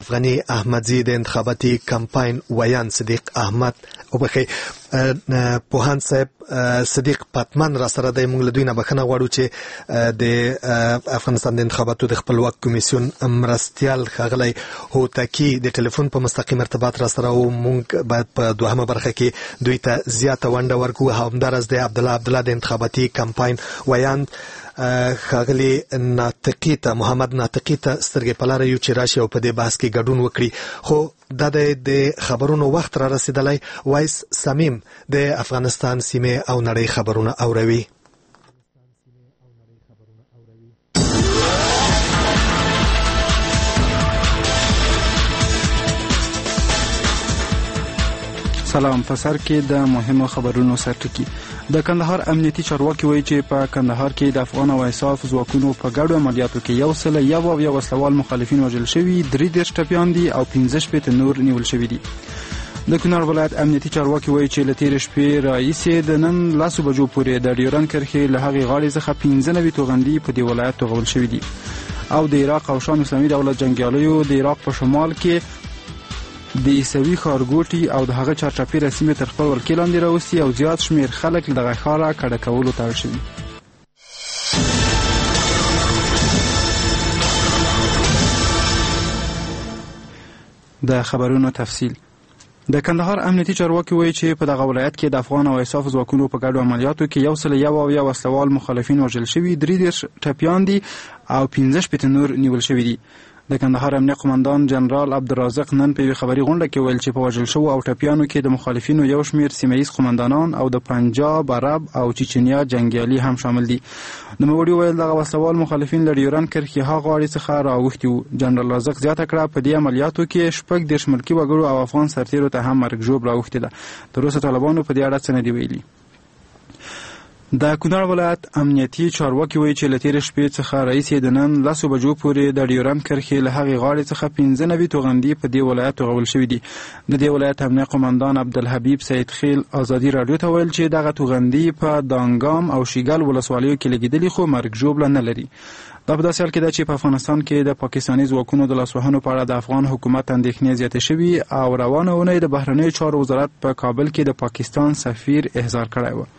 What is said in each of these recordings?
افغاني احمدزي د انتخاباتي کمپاین ویان صدیق احمد او بخي پوهان صاحب صدیق پاتمن را سره د موږ له دوی نه بخنه غواړو چې د افغانستان د انتخاباتو د خپلواک کمیسیون مرستيال خغلی هوتکی د ټلیفون په مستقیم ارتباط را سره او موږ بعد په دوهمه برخه کې دوی ته زیاته ونډه ورکو. همدارس د عبدالله د انتخاباتي کمپاین ویان خاغلی ناطقی ته محمد ناطقی ته سترګې پلاره یو چې راشي او په دې بحث کې ګډون وکړي. خو دا د خبرونو وخت را رسیدلی. وایس سمیم د افغانستان سیمه او نړۍ خبرونه اوروي. سلام. په سر کې د مهمو خبرونو سرټکی. د کندهار امنیتي چارواکي وایي چې په کندهار کې د افغان او انصاف ځواکونو په ګډو عملیاتو کې 101 وسلوال مخالفین وژل شوي، 33 ټپیان دي او 15 نور نیول شوي دي. د کونړ ولایت امنیتي چارواکي وایي چې له تېرې شپې راهیسې د نن 10 بجو پورې د ډیورن کرښې له هغې غاړې څخه 15 توغندي په دې ولایت توغول شوي دي. او د عراق او شام اسلامي دولت جنګیالیو د عراق په شمال کې د عیسوي ښارګوټي او د هغه چارچاپیره سیمې تر خپل ولکې لاندې راوستي او زیات شمېر خلک له دغه ښاره کډه کولو ته اړ شوي. د خبرونو تفصیل. د کندهار امنیتي چارواکي وایي چې په دغه ولایت کې د افغان او انصاف ځواکونو په ګډو عملیاتو کې 101 وسلوال مخالفین وژل شوي، 33 ټپیان دي او 15 نور نیول شوي دي. د کندهار امنیه قومندان جنرال عبدالرازق نن په خبري غونډه کې ویل چې په وژل شوو او ټپیانو کې د مخالفینو یو شمېر سیمه‌ییز قومندانان او د پنجاب، عرب او چچنیا جنګیالي هم شامل دي. نوموړي ویل دغه وسلوال مخالفین له ډیورن کرښې هغه غاړې څخه راوښتي وو. جنرال رازق زیاته کړه په دې عملیاتو کې 10 ملکي وګړو او افغان سرتیرو ته هم مرګ ژوب راوښتې ده. تر اوسه طالبانو په دې اړه څه نه دي ویلي. د کونړ ولایت امنیتي چارواکي وایي چې له تېرې شپې څخه راهیسې د نن 10 بجو پورې د ډیورن کرښې له هغې غاړې څخه 15 توغندي په دې ولایت توغول شوي دي. د دې ولایت امنیه قومندان عبدالحبیب سید خیل ازادي راډیو ته ویل چې دغه توغندي په دانګام او شیګل ولسوالیو کې لګېدلي خو مرګ ژوبله نه لري. دا په داسې حال کې ده چې په افغانستان کې د پاکستاني ځواکونو د لاسوهنو په اړه د افغان حکومت اندېښنې زیاتې شوي او روانه اونۍ د بهرنیو چارو وزارت په کابل کې د پاکستان سفیر احضار کړی و.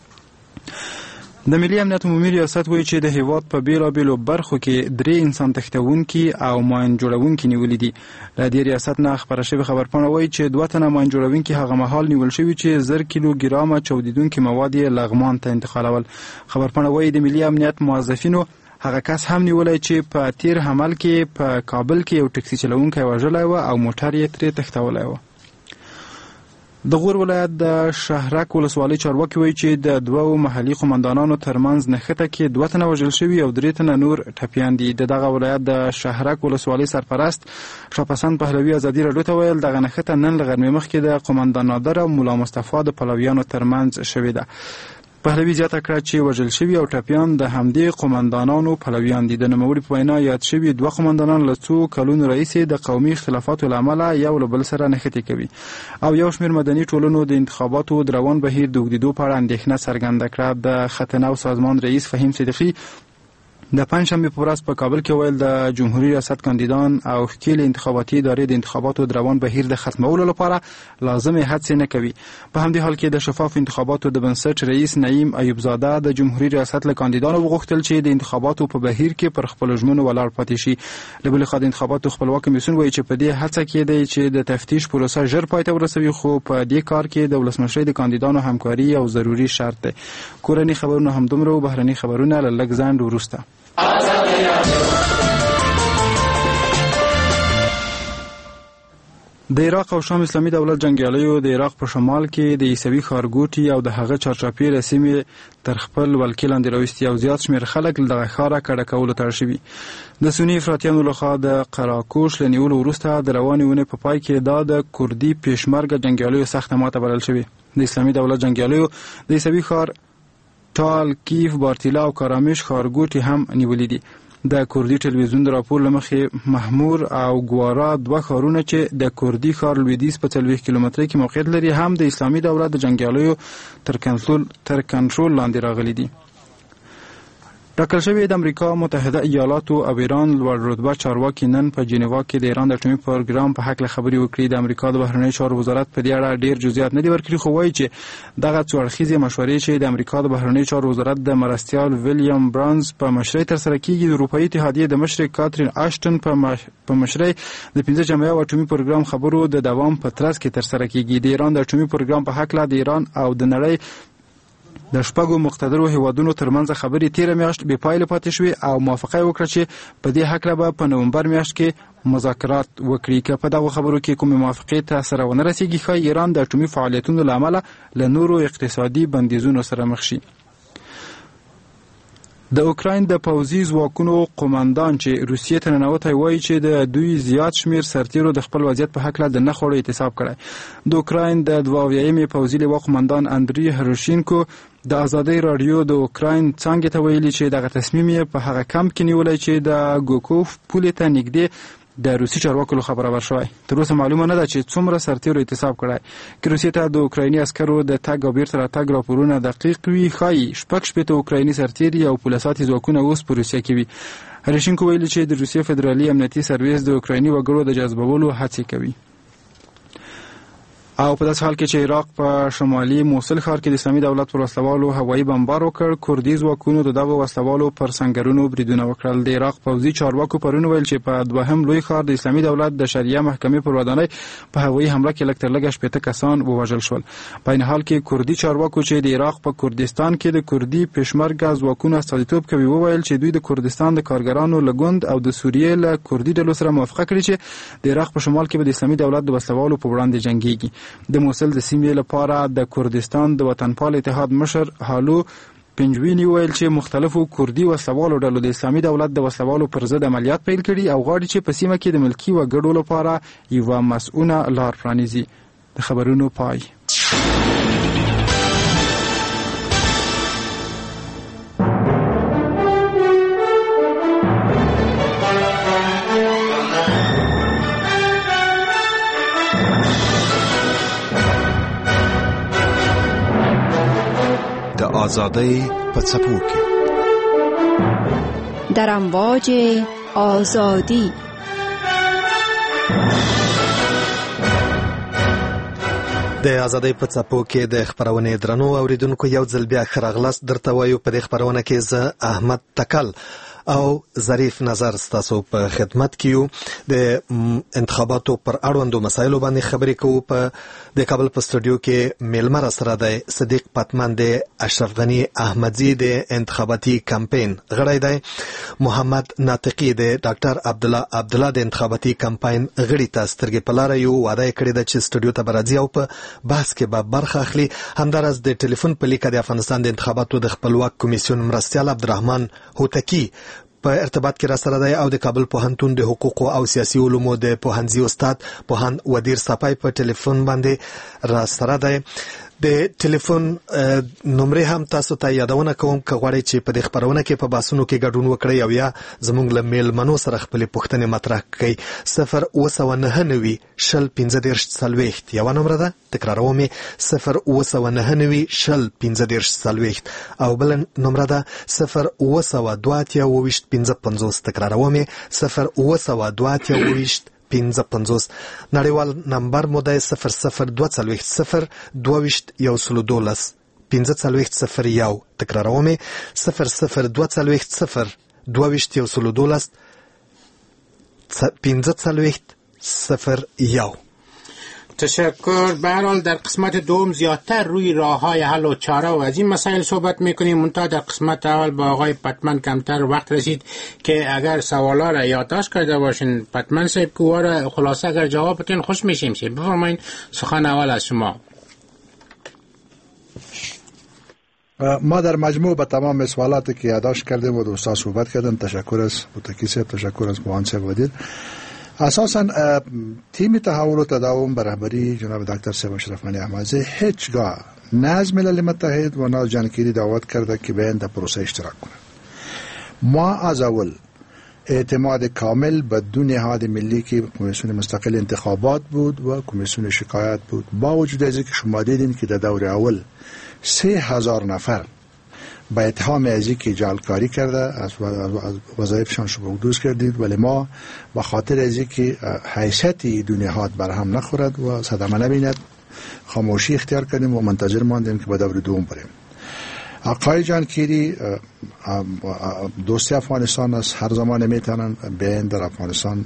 د ملي امنیت عمومي ریاست وایي چې د هیواد په بیلابیلو برخو کې 3 انسان تښتونکي او ماین جوړونکي نیولي دي. له دې ریاست نه خبره شوې خبرپاڼه وایي چې 2 تنه ماین جوړونکي هغه مهال نیول شوي چې 1000 کیلوګرامه چاودیدونکي مواد یې لغمان ته انتقالول. خبرپاڼه وایي د ملي امنیت موظفینو هغه کس هم نیولای چې په تیر حمل کې په کابل کې یو ټکسي چلوونکی وژلی و او موټر یې ترې تښتولی و. د غور ولایت د شهرک ولسوالۍ چارواکي وایي چې د 2 محلي قومندانانو ترمنځ نښته کې 2 تنه وژل شوي او 3 تنه نور ټپیان دي. د دغه ولایت د شهرک ولسوالۍ سرپرست شاپسند پهلوي ازادي راډیو ته ویل دغه نښته نن له غرمې مخکې د قومندان نادر او مولا مصطفی د پلویانو ترمنځ شوې ده. پهلوي زیاته کړه چې وژل شوي او ټپیان د همدې قومندانانو پلویان دي. د نوموړي په وینا یاد شوي 2 قومندانان له څو کلونو راهیسې د قومي اختلافاتو له امله یو له بل سره نښتې کوي او یو شمېر مدني ټولنو د انتخاباتو د روان بهیر د اوږدېدو په اړه اندېښنه څرګنده کړه. د ختنو سازمان رئیس فهیم صدیقي د پنجشنبې په ورځ په کابل کې ویل د جمهوریت ریاست کاندیدان او ښکېلې انتخاباتي ادارې د انتخاباتو د روان بهیر د ختمولو لپاره لازمې هڅې نه کوي. په همدې حال کې د شفاف انتخاباتو د بنسټ رئیس نعیم ایوبزاده د جمهوریت ریاست له کاندیدانو وغوښتل چې د انتخاباتو په بهیر کې پر خپلو ژمنو ولاړ پاتې شي. له بلې خوا د انتخاباتو خپلواک کمیسیون وایي چې په دې هڅه کې دی چې د تفتیش پروسه ژر پای ته ورسوي، خو په دې کار کې د ولسمشرۍ د کاندیدانو همکاري یو ضروري شرط دی. کورني خبرونه همدومره او بهرني خبرونه له لږ ځنډ وروسته. د عراق او شام اسلامي دولت جنګیالیو د عراق په شمال کې د عیسوي ښارګوټي او د هغه چارچاپیره سیمې تر خپل ولکې لاندې راوستي او زیات شمېر خلک له دغه ښاره کډه کولو ته اړ شوي. د سني افراطیانو لخوا د قراکوش له نیولو وروسته د روانې اونۍ په پای کې دا د کردي پېشمرګه جنګیالیو سخته ماته بلل شوې. د اسلامي دولت جنګیالیو د عیسوي ښار ټال، کیف، بارتیلا او کارامش ښارګوټي هم نیولي دي. د کردي ټلویزیون د راپور له مخې محمور او ګوارا 2 ښارونه چې د کردي ښار لویدیځ په 40 کیلومترۍ کې موقعیت لري هم د اسلامي دولت د جنګیالیو تر کنټرول لاندې راغلي دي. ټاکل شوی د امریکا متحده ایالاتو او ایران لوړ رتبه چارواکي نن په جنیوا کې د ایران د اټومي پروګرام په حق خبرې وکړي. د امریکا د بهرنیو چارو وزارت په دې اړه ډیر جزئیات نه دی ورکړي، خو وایي چې دغه څو اړخیزې مشورې چې د امریکا د بهرنیو چارو وزارت د مرستیال ویلیام برانز په مشرۍ ترسره کیږي، د اروپאי اتحادیې د مشر کاترین آشټن په مشرۍ د 15 جمعه اټومي پروګرام خبرو د دوام په ترڅ کې ترسره کیږي. د ایران د اټومي پروګرام په حق د ایران او د نړۍ د شپږو مقتدرو هیوادونو ترمنځ خبرې تیر میاشت بې پایله پاتې شوې او موافقه وکړه چې په دې حق به په نومبر میاشت کې مذاکرات وکړي. که په دغه خبرو کې کومې موافقې ته سره ونه رسیږي، ښایي ایران د اټومي فعالیتونو له امله له نورو اقتصادي بندیزونو سره مخ شي. د اوکراین د پوځي ځواکونو قوماندان چې روسیې ته ننوتی وایي چې د دوی زیات شمیر سرتیرو د خپل وضعیت په حق له د نه خوړو احتساب کړی. د اوکراین د 22مې پوځي لواء قوماندان اندری هروشینکو د ازادۍ رادیو د اوکراین څنګه ته ویلي چې دغه تصمیم یې په هغه کمپ کې نیولای چې د ګوکوف پولې ته نږدې د روسي چارواکو خبره ورشوي. تر اوسه معلومه نه ده چې څومره سرتیرو احتساب کړی. که روسیې ته د اوکرایني عسکرو د تګ او بیرته راتګ راپورونه دقیق وي، ښایي 6 اوکرایني سرتیري او پولیساتي ځواکونه اوس په روسیه کې وي. هریشینکو ویلي چې د روسیې فدرالي امنیتي سرویس د اوکرایني وګړو د جذبولو هڅې کوي. او په داسې حال کې چې عراق په شمالي موصل ښار کې د اسلامي دولت پر وسلوالو هوایي بمبار وکړ، کردي ځواکونو د دغه وسلوالو پر سنگرونو بریدونه وکړل. د عراق پوځي چارواکو پرون ویل چې په دوهم لوی ښار د اسلامي دولت د شریعه محکمې پر ودانۍ په هوایي حمله کې لږ تر لږه 80 کسان ووژل شول. په این حال کې کردي چارواکو چې د عراق په کردستان کې د کردي پېشمرګه ځواکونو استازیتوب کوي وویل چې دوی د کردستان د کارګرانو له ګوند او د سوریې له کردي ډلو سره موافقه کړې چې د عراق په شمال کې به د اسلامي دولت د وسلوالو په وړاندې جنګيږي. د موصل د سیمې لپاره د کردستان د وطنپال اتحاد مشر هالو پنجوینی ویل چې مختلفو کردي وسلوالو ډلو د اسلامي دولت د وسلوالو پر ضد عملیات پیل کړي او غواړي چې په سیمه کې د ملکی وګړو لپاره یوه مسؤونه لار پرانیزي. د خبرونو پای. آزادی په څپو کې در امواج آزادی. د آزادۍ په څپو کې د خبرونې درنو اوریدونکو یو ځل بیا ښه راغلاست. درته وایو په دې خبرونه کې زه احمد تکل او ظریف نظر ستاسو په خدمت کې یو. د انتخاباتو پر اړوندو مسایلو باندې خبرې کوو. په د کابل په سټوډیو کې میلمه را سره دی صدیق پتمن دی، اشرف غنی احمدزی دی انتخاباتي کمپاین غړی دی، محمد ناطقی دی، ډاکټر عبدالله د انتخاباتي کمپاین غړي ته سترګې په لاره یو. واده کړی دی چې سټوډیو ته راځي او په بحث کې به برخه اخلي. همدارس د ټلیفون په لیکه د افغانستان د انتخاباتو د خپلواک کمیسیون مرستیال عبدالرحمن هوتکی په ارتباط کې را سره دی او د کابل پوهنتون د حقوق او سیاسي علومو د پوهنځي استاد پوهاند ودیر صفای په ټلیفون باندې را سره دی. د ټلیفون نمبر هم تاسو ته یادونه کوم که غواړئ چې په دې خبرونه کې په باسونو کې ګډون وکړئ او یا زموږ له میلمنو سره خپلې پوښتنې مطرح کړئ. 089 شل 15 یو نمبر ده، تکراروم 089 شل 15 او بل نمبر ده 08225 تکراروم 08225 55. نړیوال نمبر مو دی 0020 022 1501 تکراروم 0020 22 1501. تشکر. به هر حال در قسمت دوم زیادتر روی راه‌های حل و چاره و از این مسائل صحبت می‌کنیم. منتها در قسمت اول با آقای پتمن کمتر وقت رسید که اگر سوالا را یادداشت کرده باشین پتمن صاحب که واره خلاصه اگر جواب بدین خوش میشیم. بفرمایید سخن اول از شما. ما در مجموع به تمام سوالاتی که یادداشت کردیم و دوستا صحبت کردیم. تشکر از متکی صاحب، تشکر از موان صاحب ودید. اساساً تیم تحول و تداوم به رهبری جناب دکتر صاحب اشرف غنی احمدزی هیچگاه نه از ملل متحد و نه از جان کیری دعوت کرده که به این پروسه اشتراک کنه. ما از اول اعتماد کامل به دو نهاد ملی که کمیسیون مستقل انتخابات بود و کمیسیون شکایت بود، با وجود از اینکه شما دیدین که در دور اول 3000 نفر با اتهام ازی که جعلکاری کرده، از وظایفشان شبه‌دوز کردید، ولی ما به خاطر ازی که حیثیت دنیاهات برهم نخورد و صدمه نبیند خاموشی اختیار کردیم و منتظر ماندیم که به دور دوم بریم. آقای جانکیری دوستی افغانستان است، هر زمان میتونن بیان در افغانستان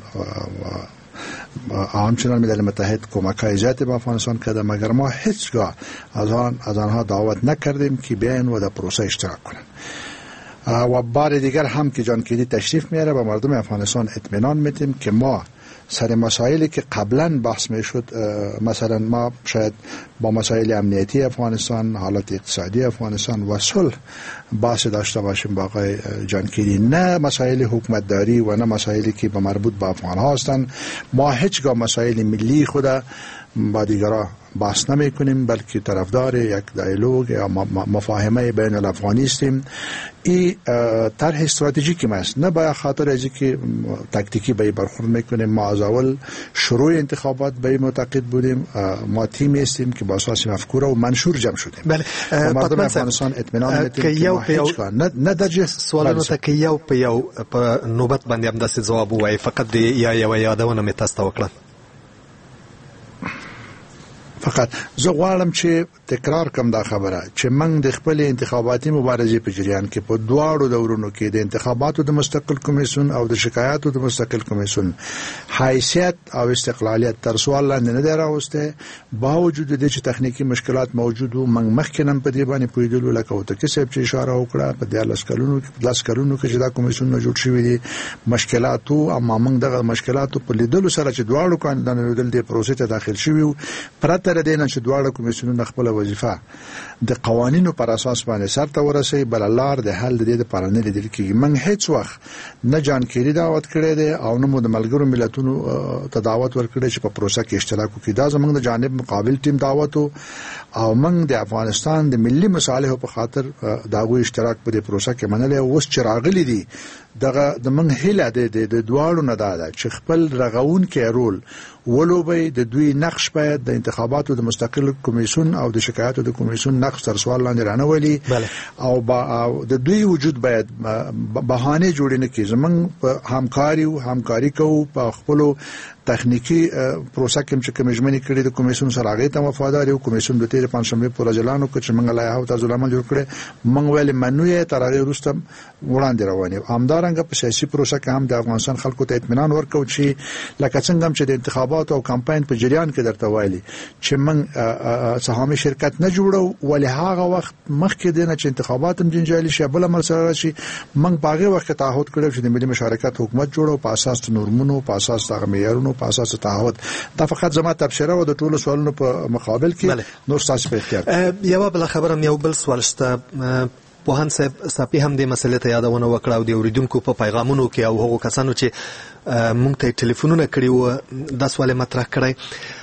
همچنان ملل متحد کمک‌های زیادی به افغانستان کرده، مگر ما هیچگاه از آنها دعوت نکردیم که بیان و در پروسه اشتراک کنند. و بار دیگر هم که جانکیری تشریف میاره به مردم افغانستان اطمینان میدیم که ما سر مسائلی که قبلا بحث میشد، مثلا ما شاید با مسائل امنیتی افغانستان، حالت اقتصادی افغانستان و صلح بحث داشته باشیم با آقای جانکیری، نه مسائل حکومتداری و نه مسائلی که به مربوط به افغان ها هستند. ما هیچگاه مسائل ملی خود با دیگران بحث نمی کنیم، بلکه طرفدار یک دیالوگ یا مفاهمه بین الافغانی هستیم. این طرح استراتژیکی است، نه به خاطر ازی که تاکتیکی به برخورد میکنیم. ما از اول شروع انتخابات به معتقد بودیم، ما تیمی هستیم که با اساس مفکوره و منشور جمع شدیم. بله، مردم افغانستان اطمینان میدیم که ما هیچگاه نه درجه سوالونو ته کې یو په یو په نوبت باندې هم داسې ځواب وایي، فقط یا یادونه مې تاسو ته وکړه. فقط زه غواړم چې تکرار کوم دا خبره چې موږ د خپل انتخاباتي مبارزې په جریان کې په دواړو دورونو کې د انتخاباتو د مستقل کمیسیون او د شکایاتو د مستقل کمیسیون حیثیت او استقلالیت تر سوال لاندې نه دی راوسته. باوجود د چې تخنیکی مشکلات موجود وو، موږ مخکې هم په دې باندې پوهېدلو، لکه وتکي صاحب چې اشاره وکړه په 10 کلونو کې چې دا کمیسیون جوړ شوی دي مشکلات وو، اما موږ دغه مشکلات په لیدلو سره چې دواړو کاندیدانو د پروسې ته داخل شوي وو، پرته دینه چې دواړه کمیسیونونه خپل وظیفه د قوانینو پر اساس باندې سرته ورسي، بل لار د حل د دې لپاره نه لیدل کېږي. موږ هیڅ وخت نه جانکیری دعوت کړی دی او نه مو د ملګرو ملتونو ته دعوت ورکړی چې په پروسه کې اشتراک وکړي. دا زموږ د جانب مقابل ټیم دعوت او موږ د افغانستان د ملي مصالحو په خاطر داغوی اشتراک په دې پروسه کې منلې. اوس چې راغلي دي دغه د موږ هیله د دواړو نه ده چې خپل رغون کې رول ولوبي، د دوی نقش باید د انتخاباتو د مستقل کمیسیون او د شکایاتو د کمیسیون نقش تر سوال لاندې رانولي او د دوی وجود باید بهانه جوړ نه کړي. زموږ همکاري کوو په خپل تخنیکی پروسه کې چې کمیشن کړي د کمیسیون سره هغه ته وفادار یو. کمیسیون د تیر پنځمه پر اجلانو کې چې موږ لایحه او ترجمه جوړ کړي، موږ ویل منوي تر هغه وروسته وړاندې رواني. همدارنګه په سیاسي پروسه کې هم د افغانستان خلکو ته اطمینان ورکو چې لکه څنګه چې د انتخابات او کمپاین په جریان کې درته وایي چې موږ سهامي شرکت نه جوړو، ولې هغه وخت مخکې دینه چې انتخابات هم جنجالي شي بل عمل سره راشي، موږ په هغه وخت تعهد کړو چې د ملي مشارکت حکومت جوړو په اساس نورمونو، په اساس د معیارونو، په اساس تعهد. دا فقط زما تبصره و د ټولو سوالونو په مقابل کې نور تاسو په اختیار. یو بل خبره یو بل سوال شته، پوهان صاحب ساپی هم د مسلې ته یادونه وکړه او د اوریدونکو په پیغامونو کې او هغو کسانو چې مونږ ته ټلیفونونه کړي وو دا سوال مطرح کړی.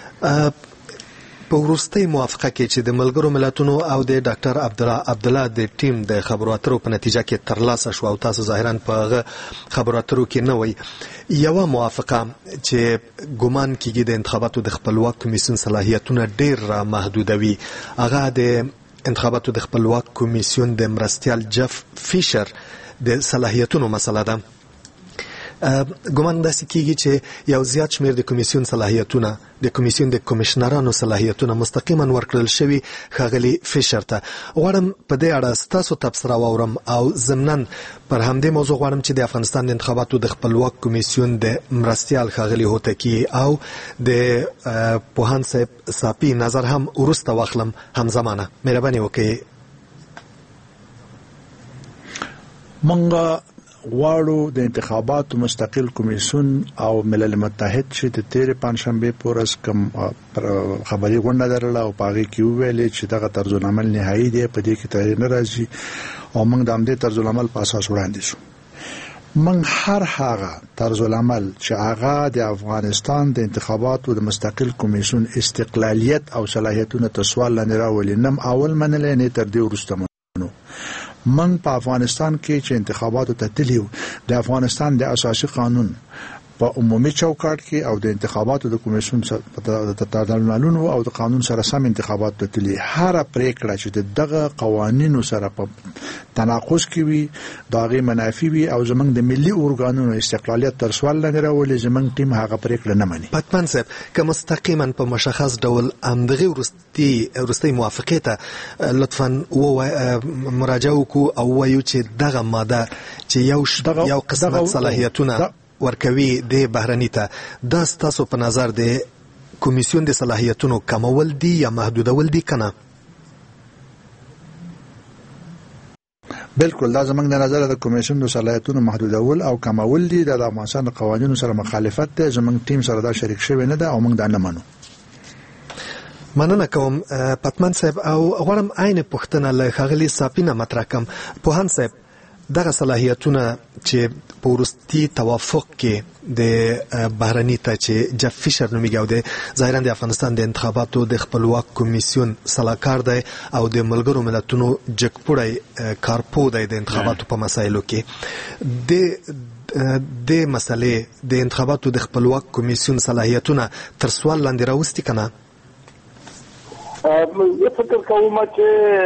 په وروستۍ موافقه کې چې د ملګرو ملتونو او د ډاکټر عبدالله د ټیم د خبرو اترو په نتیجه کې ترلاسه شو او تاسو ظاهرا په خبرو اترو کې نه وای، یو موافقه چې ګومان کېږي د انتخاباتو د خپلواک کمیسیون صلاحیتونه ډېر محدودوي، هغه د انتخاباتو د خپلواک کمیسیون د مرستیال جف فیشر د صلاحیتونو مسله ده. ګومان داسې کېږي چې یو زیات شمېر د کمیسیون صلاحیتونه د کمیسیون د کمیشنرانو صلاحیتونه مستقیما ورکړل شوي ښاغلي فیشر ته. غواړم په دې اړه ستاسو تبصره واورم او ضمناً پر همدې موضوع غواړم چې د افغانستان د انتخاباتو د خپلواک کمیسیون د مرستیال ښاغلي هوتکی او د پوهان صاحب ساپی نظر هم وروسته واخلم همزمانه. مهرباني وکړئ. منګه غواړو د انتخاباتو مستقل کمیسیون او ملل متحد چې د تیر پنځشنبه پورس کوم خبري غونډه درله او پاغي کې ویلې چې دغه طرزالعمل نهایی دی، په دې کې تغییر نه راځي او موږ د همدې طرزالعمل په اساس وړاندې شو. موږ هر هغه طرزالعمل چې هغه د افغانستان د انتخاباتو د مستقل کمیسیون استقلالیت او صلاحیتونو ته سوال لاندې راولي نم اول منل نه تر دې وروسته من په افغانستان کې چې انتخاباتو ته تلیو د افغانستان د اساسي قانون په عمومي چوکاټ کې او د انتخاباتو د کمیسیون د معلوماتو او د قانون سره سم انتخابات ته تللی هر پریکړه چې دغه قوانینو سره په تناقض کې وي داغه منافي وي او زمنګ د ملي اورګانونو استقلالیت تر سوال لاندې راولي زمنګ ټیم هغه پریکړه نه مني. پتمن صاحب که مستقیما په مشخص ډول امدغه ورستي موافقه ته لطفا مراجعه وکړو او وایو چې دغه ماده چې یو قسمت صلاحیتونه ورکوي د بهرني ته دا ستاسو په نظر د کمیسیون د صلاحیتونو کمول دي یا محدودول دي کنه؟ بالکل دا زمنګ د نظر د کمیسیون د صلاحیتونو محدودول او کمول دي د افغانستان د قوانینو سره مخالفت ده. زمنګ ټیم سره دا شریک شوی نه ده او موږ دا نه منو. مننه کوم پتمن صاحب او غواړم عین پوښتنه له ښاغلي صافینه مطرح کړم. پوهان صاحب دغه صلاحیتونه چې په وروستي توافق کې د بهرني ته چې جف فیشر نومیږي او د ظاهرا د افغانستان د انتخاباتو د خپلواک کمیسیون سلاکار دی او د ملګرو ملتونو جګپوړی کارپو دی د انتخاباتو په مسایلو کې د مسلې د انتخاباتو د خپلواک کمیسیون صلاحیتونه تر سوال لاندې راوستي کنه؟ زه فکر کوم چې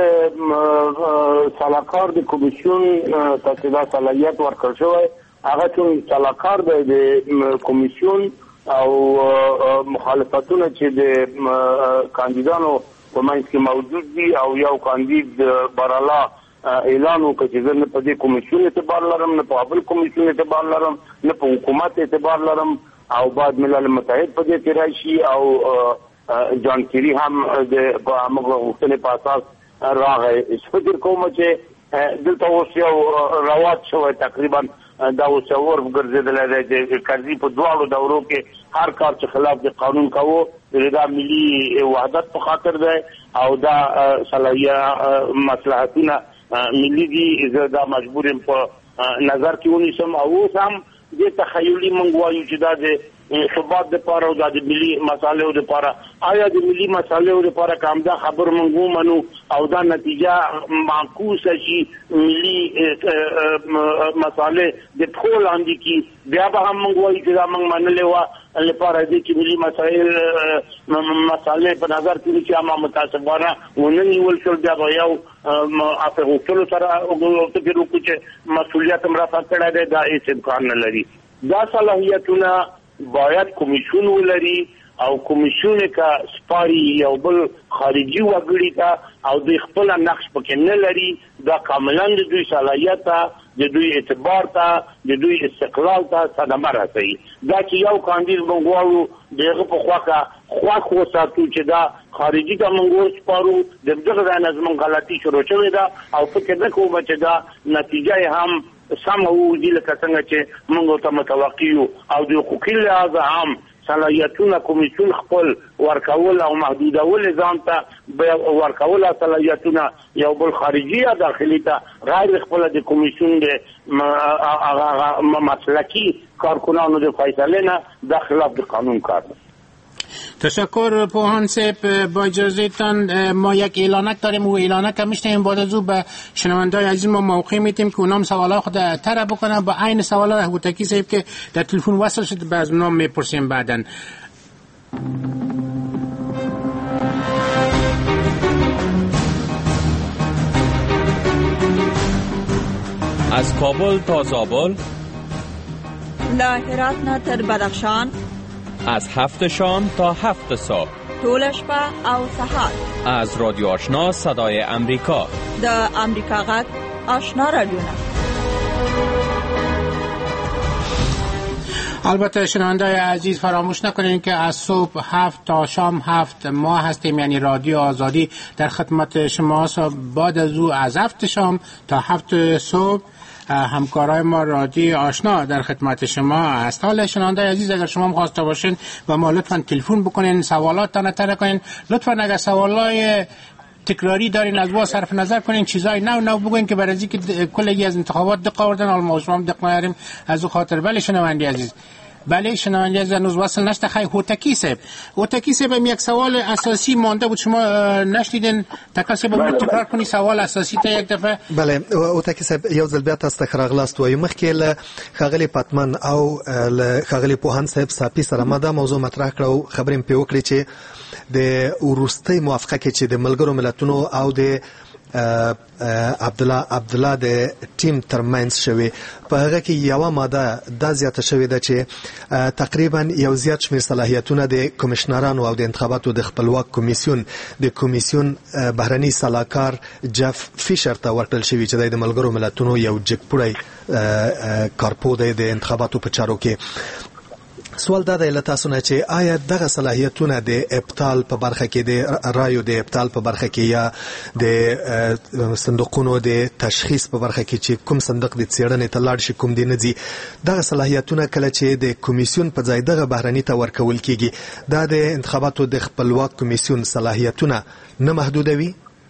سلاکار د کمیسیون ته دا صلاحیت ورکړل شوی هغه چې سلاکار د کمیسیون او مخالفتونه چې د کاندیدانو په منځ کې موجود دي او یو کاندید برالا اعلان وکړي چې زه نه په دې کمیسیون اعتبار لرم، نه په بل کمیسیون اعتبار لرم، نه په حکومت اعتبار لرم او بعد ملل متحد په دې کې راشي او جان کیری هم د موږ غوښتنې په اساس راغی. فکر کوم چې دلته اوس یو رواج شوی تقریبا دا اوس اور ګرځېدلی دی چې کرزي په دواړو دورو کې هر کار چې خلاف د قانون کوو دا ملي وحدت په خاطر دی او دا صلاحیت مصلحتونه ملي دي. زه دا مجبور یم په نظر کې ونیسم او اوس هم دې تخیلي موږ وایو چې دا د ثبات لپاره او د ملي مسالو لپاره آیا د ملي مسالو لپاره کوم دا خبر مونږ ومنو او دا نتیجه معکوسه شي ملي مسالې د ټول اندي کې بیا به هم مونږ وایو چې دا مونږ منلې و لپاره دې چې ملي مسالې په نظر کې چې عامه متاسفانه وننیول شو بیا به یو افغان ټول سره وګورئ چې مسؤلیت هم رافع کړی دی دا هیڅ امکان نه لري. دا صلاحیتونه باید کمیسیون ولري او کمیسیون کا سپاری یو بل خارجي وګړي ته او د خپل نقش پکې نه لري. دا کاملا د دوی صلاحیت ته د دوی اعتبار ته د دوی استقلال ته صدمه رسوي. دا چې یو کاندید مونږ دغه په خواخ وساتو چې دا خارجي ته مونږ سپارو دغه د نظم غلطي شروع شوې ده او فکر نه کوم چې دا نتیجه هم سم او دي لکه څنګه چې موږ ته متوقع یو او د حقوقي لحاظ هم صلاحیتونه کمیسیون خپل ورکول او محدودول ځان ته ورکول صلاحیتونه یو بل خارجي یا داخلي ته غیر خپل د کمیسیون د مسلکی کارکنانو د فیصله نه د خلاف د قانون کار ده. تشکر پوهان صاحب. با اجازهتان ما یک اعلانک داریم و اعلانک هم میشنیم بعد از او به شنونده‌های عزیز ما موقع میتیم که اونام سوالات خود طرح بکنن با عین سوالات هوتکی صاحب که در تلفن وصل شد به از اونام میپرسیم بعداً. از کابل تا زابل، له هرات نه تر بدخشان، از 7 شام تا 7 صبح، طول شپه او سهار، از رادیو آشنا صدای امریکا، د امریکا غږ آشنا رادیونا. البته شنونده‌های عزیز فراموش نکنید که از صبح 7 تا شام 7 ما هستیم، یعنی رادیو آزادی در خدمت شما. بعد از او از 7 شام تا 7 صبح همکارای ما رادیو آشنا در خدمت شما است. حالا شنونده عزیز اگر شما خواسته باشین و ما لطفاً تلفن بکنین، سوالاتتان طرح کنین. لطفاً اگر سوالای تکراری دارین از با صرف نظر کنین، چیزای نو بگوین که برای اینکه کلی از انتخابات دقت آوردن، حالا ما شما دقت نداریم از او خاطر. ولی شنونده عزیز بله شنونده از هنوز وصل نشده. خیلی هوتکی صاحب یک سوال اساسی مانده بود شما نشنیدین. تکاسی با تکرار کنی سوال اساسی تا یک دفعه. بله هوتکی صاحب یو ځل بیا تاسو ته راغلاست وایو مخکې له ښاغلي پاتمن او له ښاغلي پوهاند صاحب صافي سره ما دا موضوع مطرح کړه او خبرې مې پرې وکړې چې د وروستۍ موافقه کې چې د ملګرو ملتونو او د عبدالله د ټیم ترمنځ شوی په هغه کې یو ماده دا زیاته شوې ده چې تقریبا یو زیات شمېر صلاحیتونه د کمیشنرانو او د انتخاباتو د خپلواک کمیسیون بهرني سلاکار جف فیشر ته ورکړل شوی چې د ملګرو ملتونو یو جګپوړی کارپو دی د انتخاباتو په چارو کې. سوال دا دی له تاسو نه چې آیا دغه صلاحیتونه د ابطال په برخه کې د رایو د ابطال په برخه کې یا د صندوقونو د تشخیص په برخه کې چې کوم صندوق د څېړنې ته لاړ شي کوم دی نه ځي دغه صلاحیتونه کله چې د کمیسیون په ځای دغه بهرني ته ورکول کېږي دا د انتخاباتو د خپلواک کمیسیون صلاحیتونه نه محدودوي؟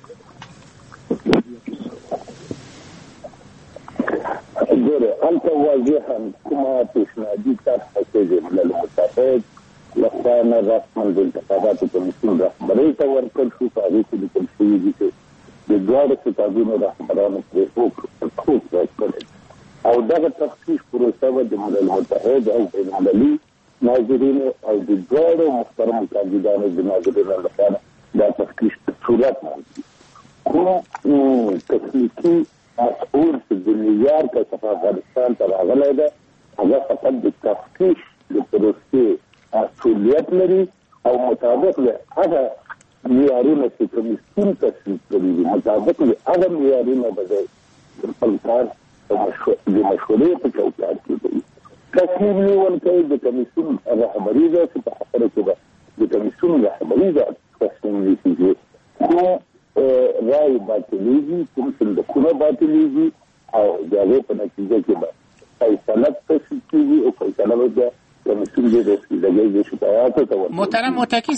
أنت واضحا كما تشاهدين تحت الملل المتحد لخوانا رسما الانتخابات الكوميسيون رهبري توركل شو تعريف لكل شيء دي بجوار ستادين رهبران حقوق او دغه تفتیش پروسه د ملل المتحد او بین المللي ناظرین او د جوړو محترم کاندیدانو د ناظرینو لپاره دا تفتیش په صورت باندې کوم تکنیکی مسؤول في نيويورك څخه افغانستان ته راغلی ده هغه فقط د تفتیش د پروسې مسؤلیت لري او مطابق له هغه معیارونو چې کمیسیون تصویب کړي دي مطابق له هغه معیارونو به د خپل کار او د مشورې په چوکاټ کې کوي. تصمیم نیول کوي د کمیسیون رهبري ده چې په خبره کې ده د کمیسیون رهبري ده تصمیم نیسي کوم رای باطلیږي کوم صندوقونه باطلیږي او د هغې په نتیجه کې به فیصله تصویب کېږي او فیصله به د کمیسیون د رسیدګۍ د شکایاتو ته ورکوي. محترم اوتکی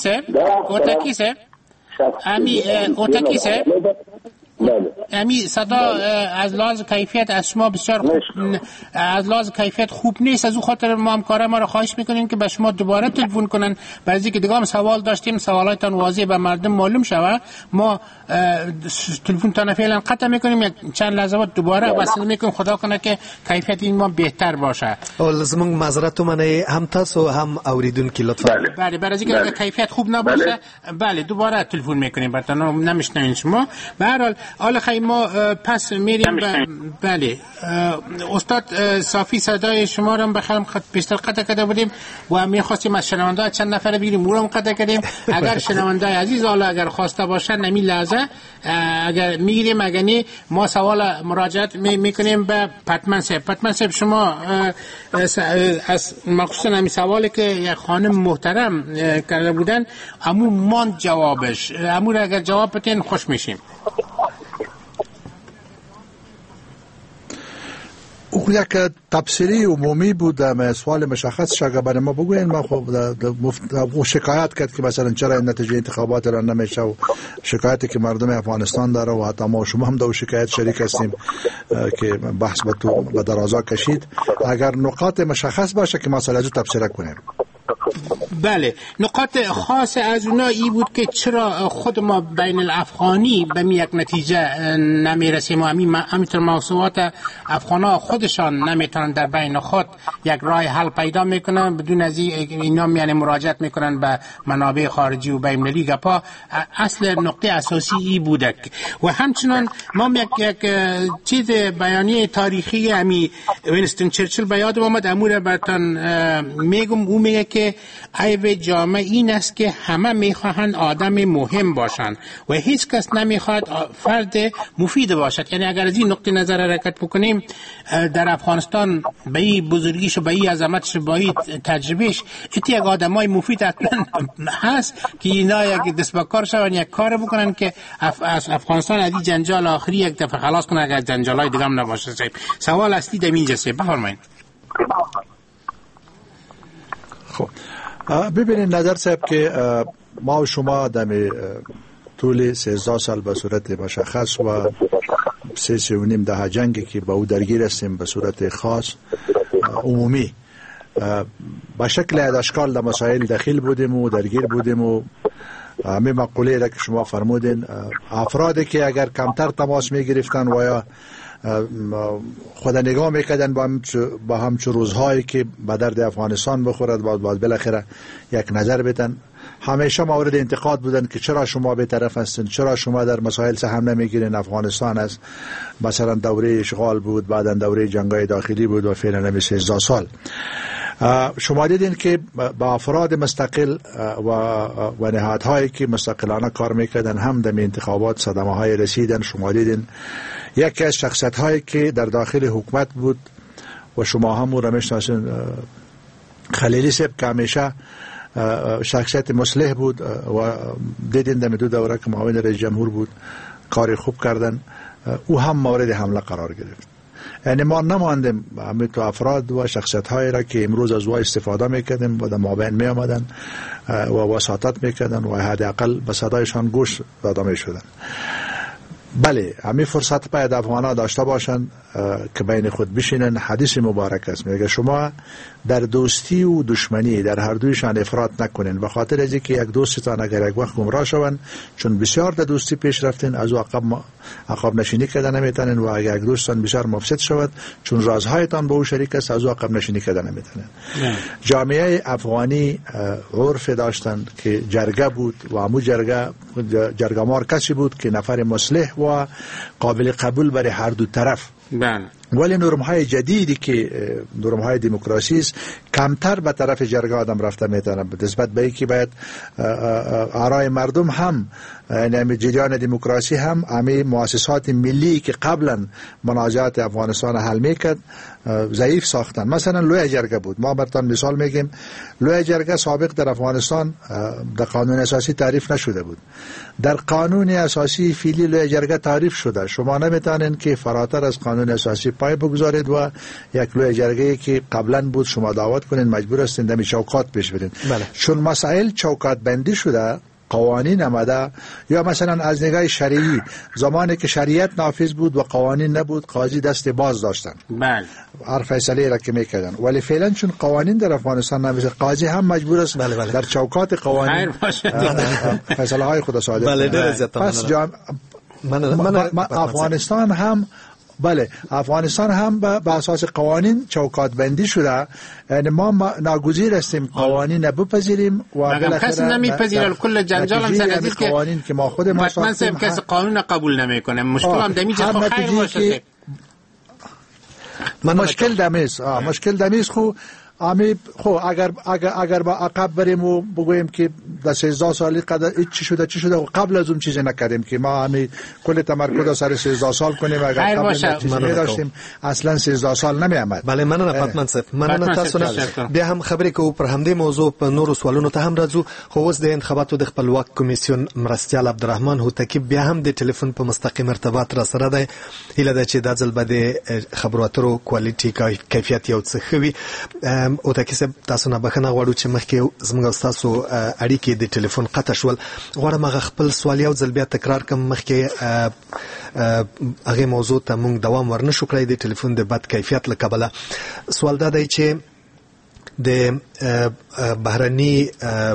صاحب امی صدا از لحاظ کیفیت از شما بسیار خوب از لحاظ کیفیت خوب نیست. از او خاطر ما همکارا ما را خواهش میکنیم که به شما دوباره تلفن کنن برای اینکه دیگه هم سوال داشتیم سوالاتتان واضح به مردم معلوم شود. ما تلفنتان فعلا قطع میکنیم یک چند لحظه بعد دوباره وصل میکنیم خدا کنه که کیفیت این ما بهتر باشه. لازم معذرت منه هم تاسو هم اوریدونکو لطفا. بله برای اینکه کیفیت خوب نباشه بله دوباره تلفن میکنیم براتون نمیشنوین شما. به هر حال حالا خیلی ما پس میریم بله استاد صافی صدای شما رو بخرم پیشتر قطع کرده بودیم و میخواستیم از شنونده چند نفر بگیریم اون رو قطع کردیم. اگر شنونده عزیز حالا اگر خواسته باشن نمی لحظه اگر میگیریم اگر نه ما سوال مراجعت میکنیم به پتمن صاحب شما از مخصوصا همین سوالی که یک خانم محترم کرده بودن امو ماند جوابش امو رو اگر جواب بتین خوش میشیم. او یک تبصری عمومی بود سوال مشخص شاگه برای ما بگوین ما خب شکایت کرد که مثلا چرا نتیجه انتخابات را نمیشه و شکایتی که مردم افغانستان داره و حتی ما شما هم در شکایت شریک هستیم که بحث به درازا کشید. اگر نقاط مشخص باشه که مثلا از تبصره کنیم. بله نقاط خاص از اونا ای بود که چرا خود ما بین الافغانی به یک نتیجه نمیرسیم و همینطور موضوعات افغانا خودشان نمیتونن در بین خود یک راه حل پیدا میکنن بدون از اینا یعنی مراجعت میکنن به منابع خارجی و بین المللی گپا. اصل نقطه اساسی ای بوده و همچنان ما یک چیز بیانیه تاریخی همی وینستون چرچیل به یادم آمد امور براتون میگم. او میگه که عیب جامعه این است که همه میخواهند آدم مهم باشند و هیچ کس نمیخواد فرد مفید باشد. یعنی اگر از این نقطه نظر حرکت بکنیم در افغانستان به این بزرگیش و به این عظمتش و به این تجربهش یک آدمای مفید اصلا هست که اینا یک دست به کار شون یک کار بکنن که افغانستان از این جنجال آخری یک دفعه خلاص کنه اگر جنجالای دیگه هم نباشه. سوال اصلی در اینجا است. بفرمایید. خب ببینید نظر صاحب که ما و شما در طول 13 سال به صورت مشخص و 3.5 دهه جنگی که با او درگیر هستیم به صورت خاص عمومی به شکل اشکال در مسائل دخیل بودیم و درگیر بودیم و همه مقوله را که شما فرمودین، افرادی که اگر کمتر تماس می گرفتن و یا خود نگاه میکردن با همچون روزهایی که به درد افغانستان بخورد باید بالاخره یک نظر بدن، همیشه مورد انتقاد بودن که چرا شما به طرف هستین، چرا شما در مسائل سهم نمیگیرین. افغانستان است مثلا دوره اشغال بود، بعدا دوره جنگای داخلی بود و فعلا هم 13 سال. شما دیدین که با افراد مستقل و نهادهایی که مستقلانه کار میکردن هم در انتخابات صدمه های رسیدن. شما دیدین یکی از شخصیت هایی که در داخل حکومت بود و شما هم رو میشناسین، خلیلی صاحب که همیشه شخصیت مصلح بود و دیدین در دو دوره که معاون رئیس جمهور بود کار خوب کردن، او هم مورد حمله قرار گرفت. یعنی ما نماندیم همه تو افراد و شخصیت هایی را که امروز از وای استفاده میکردیم و در مابین می آمدن و وساطت میکردن و حداقل به صدایشان گوش داده میشدن. بله، همین فرصت باید افغان‌ها داشته باشند که بین خود بشینن. حدیث مبارک است، میگه شما در دوستی و دشمنی در هر دویشان افراط نکنین، به خاطر از اینکه یک دوستتان اگر یک وقت گمراه شوند چون بسیار در دوستی پیش رفتین از او عقب نشینی کردن نمیتونین، و اگر یک دوستتان بسیار مفسد شود چون رازهایتان با او شریک است از او عقب نشینی کردن نمیتونین. جامعه افغانی عرف داشتند که جرگه بود و همون جرگه‌مار کسی بود که نفر مصلح و قابل قبول برای هر دو طرف. ولی نرم‌های جدیدی که نرم‌های دموکراسی است کمتر به طرف جرگه آدم رفته میتونه، نسبت به اینکه باید آرای مردم هم یعنی جریان دموکراسی هم همه مؤسسات ملی که قبلا مناجات افغانستان حل میکرد ضعیف ساختن. مثلا لوی جرگه بود، ما براتون مثال میگیم، لوی جرگه سابق در افغانستان در قانون اساسی تعریف نشده بود، در قانون اساسی فعلی لوی جرگه تعریف شده. شما نمیتونین که فراتر از قانون اساسی پای بگذارید و یک لوی جرگه که قبلا بود شما دعوت کنین مجبور هستین دمی چوکات پیش برین. چون مسائل چوکات بندی شده، قوانین آمده، یا مثلا از نگاه شرعی زمانی که شریعت نافذ بود و قوانین نبود قاضی دست باز داشتن هر فیصله را که میکردن، ولی فعلا چون قوانین در افغانستان نافذ قاضی هم مجبور است در چوکات قوانین فیصله های خود صادر کنه. پس افغانستان هم افغانستان هم به اساس قوانین چوکات بندی شده. یعنی ما ناگزیر هستیم قوانین بپذیریم و بالاخره کسی نمیپذیره. کل جنجال هم سر ازیست که قوانین که ما خود ما ساختیم کسی قانون قبول نمیکنه. مشکل هم دمیجه خو خیر باشه. مشکل دمیز خو اگر با عقب بریم و بگوییم که در 13 سالی قدر چی شده و قبل از اون چیزی نکردیم که ما همین کل تمرکز سر 13 سال کنیم، اگر قبل چیزی نداشتیم اصلا 13 سال نمی آمد. بله، مننه پاتمان صاحب، مننه تاسو نه. بیا هم خبرې کوو پر همدې موضوع په نورو سوالونو ته هم راځو، خو اوس د انتخاباتو د خپلواک کمیسیون مرستیال عبدالرحمن هوتکی بیا هم د ټلیفون په مستقیم ارتباط را سره دی. هیله ده چې دا ځل به د خبرو اترو کوالټي کیفیت یو څه ښه وي. او تاسو صاحب تاسو نه بخښنه غواړو چې مخکې زموږ تاسو اړیکې د ټلیفون قطع شول. غواړم هغه خپل سوال یو ځل بیا تکرار کړم. مخکې هغه موضوع ته موږ دوام ورنشو کړی د ټلیفون د بد کیفیت له کبله. سوال دا دی چې د بهرني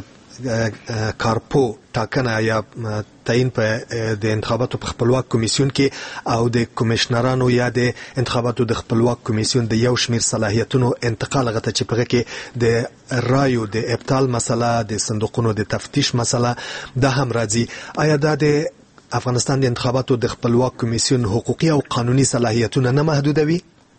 کارپو ټاکنه یا تعین په د انتخاباتو په خپلواک کمیسیون کې او د کمیشنرانو یا د انتخاباتو د خپلواک کمیسیون د یو شمیر صلاحیتونو انتقال غته چې په کې د رایو د ابطال مسله، د صندوقونو د تفتیش مسله دا هم راځي. آیا دا د افغانستان د انتخاباتو د خپلواک کمیسیون حقوقي او قانوني صلاحیتونه نه محدودوي؟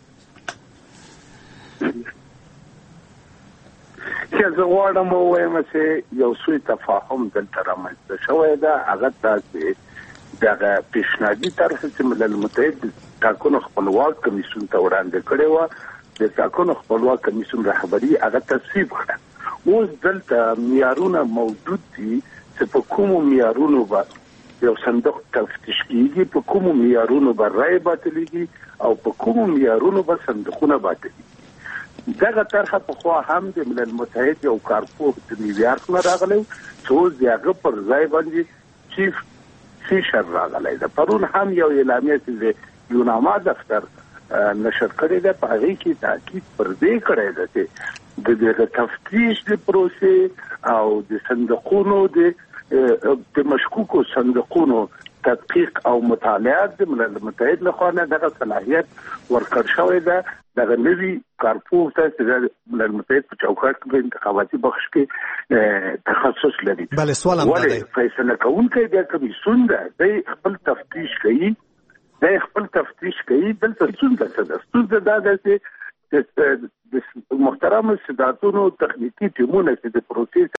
چې زه غواړم ووایم چې یو سوء تفاهم دلته رامنځته شوی ده. هغه داسې دغه پیشنهادي طرح چې ملل متحد ټاکنو خپلواک کمیسیون ته وړاندې کړې وه، د ټاکنو خپلواک کمیسیون رهبري هغه تصویب کړه. اوس دلته معیارونه موجود دي چې په کومو معیارونو به یو صندوق تفتیش کېږي، په کومو معیارونو به رایې باطلیږي او په کومو معیارونو به صندوقونه باطلیږي. دغه طرحه پخوا هم د ملل متحد یو کارپوه د نیویارک نه راغلی چې اوس د هغه پر ځای باندې چیف فیشر راغلی ده. پرون هم یو اعلامیه چې د یوناما دفتر نشر کړی ده، په هغې کې تاکید پر دې کړی ده چې د تفتیش د پروسې او د صندوقونو د مشکوکو صندوقونو تحقیق او مطالعات د ملل متحد لخوا نه دغه صلاحیت ورکړ شوی ده. دغه نوی کارپوه ته د ملل متحد په چوکاټ کې انتخاباتي بخش کې تخصص لري. بله سوال هم دی فیصله کوونکی د کمیسیون ده، د خپل تفتیش کوي، دلته ستونزه دا ده چې د محترم ساداتونو تخنیکی ټیمونه چې د پروسې